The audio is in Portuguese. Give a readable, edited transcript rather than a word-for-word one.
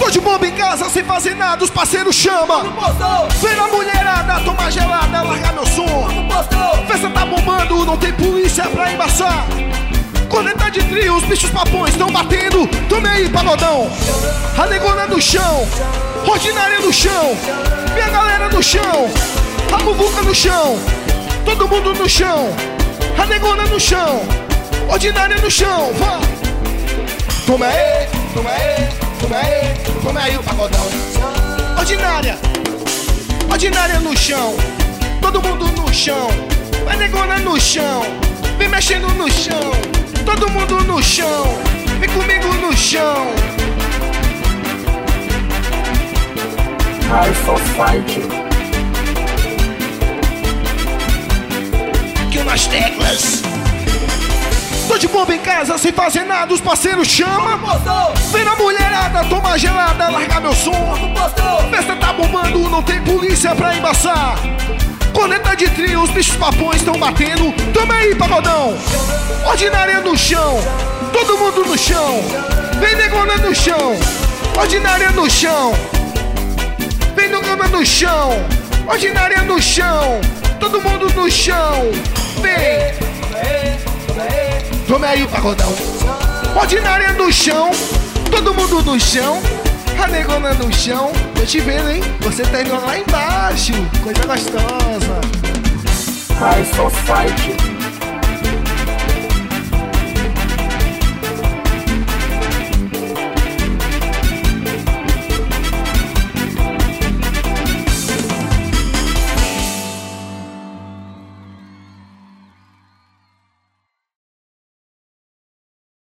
Tô de bomba em casa sem fazer nada, os parceiros chamam. Vem na mulherada, toma gelada, largar meu som. Festa tá bombando, não tem polícia pra embaçar. Quando tá de trio, os bichos papões estão batendo. Tome aí, pagodão. A negona no chão, ordinária no chão, minha galera no chão, a muvuca no chão, todo mundo no chão, a negona no chão, ordinária no chão. Vai. Toma aí, toma aí, toma aí, toma aí o pagodão. Ordinária, ordinária no chão, todo mundo no chão, a negona no chão, vem mexendo no chão, todo mundo no chão, vem comigo no chão. High Society. Que nas teclas. Tô de bomba em casa sem fazer nada, os parceiros chamam. Vem na mulherada, toma gelada, largar meu som. Festa tá bombando, não tem polícia pra embaçar. Quando tá de trio, os bichos papões estão batendo. Toma aí, pagodão. Ordinária no chão, todo mundo no chão, vem negona no chão, ordinária no chão, vem negona no chão, ordinária no chão, todo mundo no chão, vem. Toma aí o pagodão. Ordinária no chão, todo mundo no chão, a negona no chão. Tô te vendo, hein? Você tá indo lá embaixo, coisa gostosa. High Society.